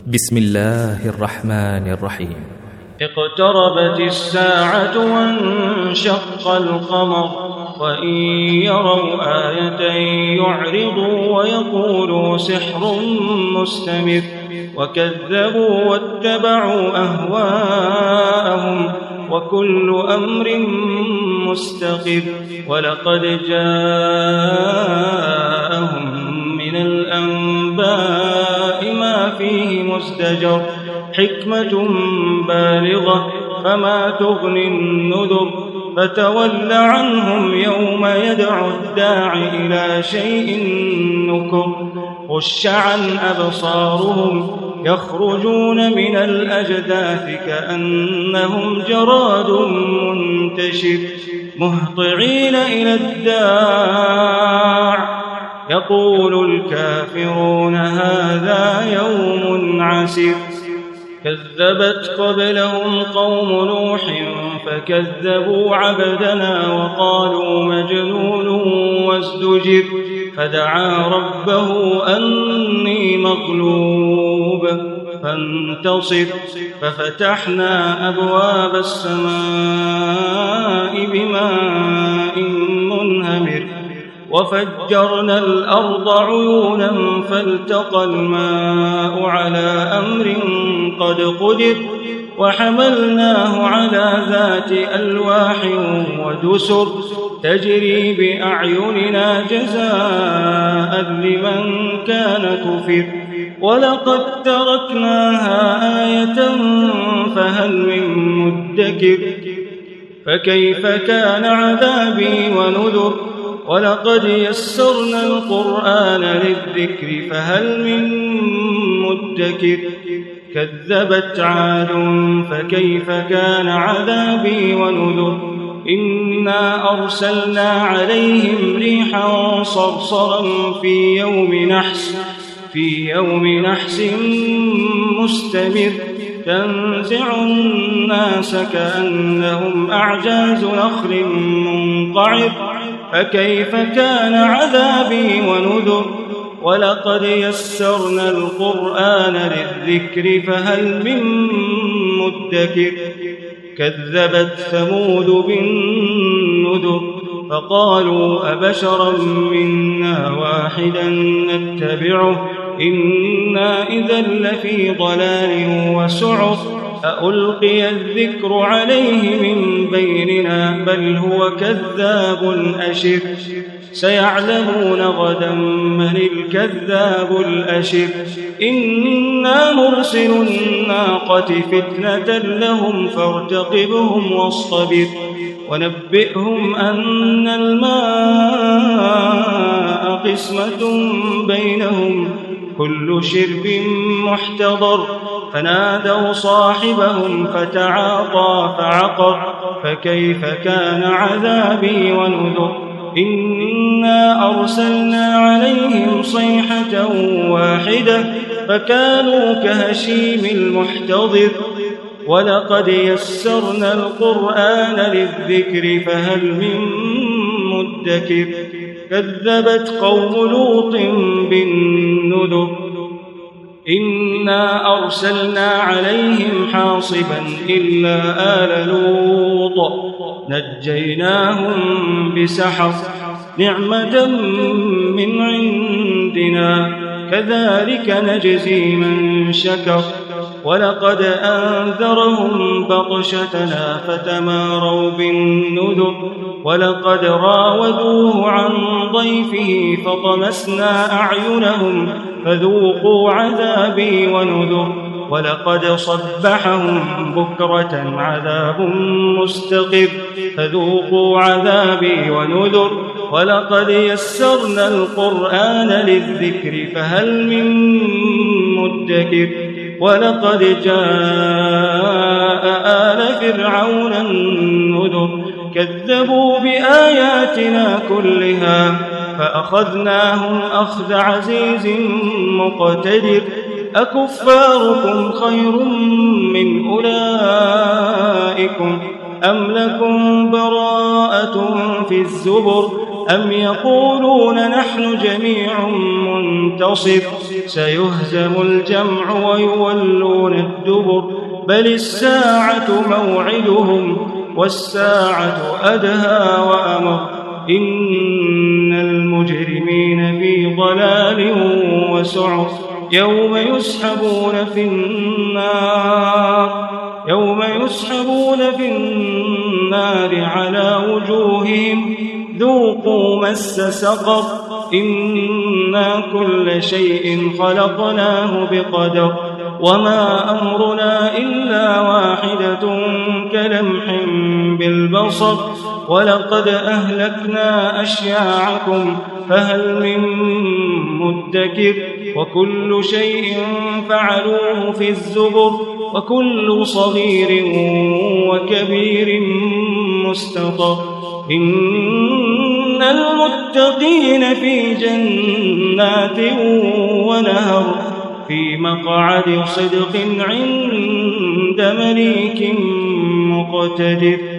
بسم الله الرحمن الرحيم. اقتربت الساعة وانشق القمر وإن يروا آية يعرضوا ويقولوا سحر مستمر وكذبوا واتبعوا أهواءهم وكل أمر مستقر ولقد جاءهم من الأنباء ما فيه مزدجر حكمة بالغة فما تغني النذر فتول عنهم يوم يدعو الداع إلى شيء نكر خش عن أبصارهم يخرجون من الأجداث كأنهم جراد منتشر مهطعين إلى الداع يقول الكافرون هذا يوم عسير كذبت قبلهم قوم نوح فكذبوا عبدنا وقالوا مجنون وازدجر فدعا ربه أني مغلوب فانتصر ففتحنا أبواب السماء بماء منهمر وفجرنا الأرض عيونا فالتقى الماء على أمر قد قدر وحملناه على ذات ألواح ودسر تجري بأعيننا جزاء لمن كان كفر ولقد تركناها آية فهل من مدكر فكيف كان عذابي ونذر ولقد يسرنا القرآن للذكر فهل من مدكر كذبت عاد فكيف كان عذابي ونذر إنا أرسلنا عليهم ريحا صرصرا في يوم نحس مستمر تنزع الناس كأنهم أعجاز نخل منقعر فكيف كان عذابي ونذر ولقد يسرنا القرآن للذكر فهل من مدكر كذبت ثمود بالنذر فقالوا أبشرا منا واحدا نتبعه إنا إذا لفي ضلال وسعر ألقي الذكر عليه من بيننا بل هو كذاب أشر سيعلمون غدا من الكذاب الأشر إنا مرسل الناقة فتنة لهم فارتقبهم واصطبر ونبئهم أن الماء قسمة بينهم كل شرب محتضر فنادوا صاحبهم فتعاطى فعقر فكيف كان عذابي ونذر إنا أرسلنا عليهم صيحة واحدة فكانوا كهشيم المحتضر ولقد يسرنا القرآن للذكر فهل من مدكر كذبت قوم لوط بالنذر إنا أرسلنا عليهم حاصبا إلا آل لوط نجيناهم بسحر نعمة من عندنا كذلك نجزي من شكر ولقد أنذرهم بطشتنا فتماروا بالنذر ولقد راودوه عن ضيفه فطمسنا أعينهم فذوقوا عذابي ونذر ولقد صبحهم بكرة عذاب مستقر فذوقوا عذابي ونذر ولقد يسرنا القرآن للذكر فهل من مدكر ولقد جاء آل فرعون النذر كذبوا بآياتنا كلها فأخذناهم أخذ عزيز مقتدر أكفاركم خير من أولئكم أم لكم براءة في الزبر أم يقولون نحن جميع منتصر سيهزم الجمع ويولون الدبر بل الساعة موعدهم والساعة أدهى وأمر إن المجرمين في ضلال وسعر يوم يسحبون في النار على وجوههم ذوقوا مس سقر إنا كل شيء خلقناه بقدر وما أمرنا إلا واحدة كلمح بالبصر ولقد أهلكنا أشياعكم فهل من مدكر وكل شيء فعلوه في الزبر وكل صغير وكبير مستطر إن المتقين في جنات ونهر في مقعد صدق عند مليك مقتدر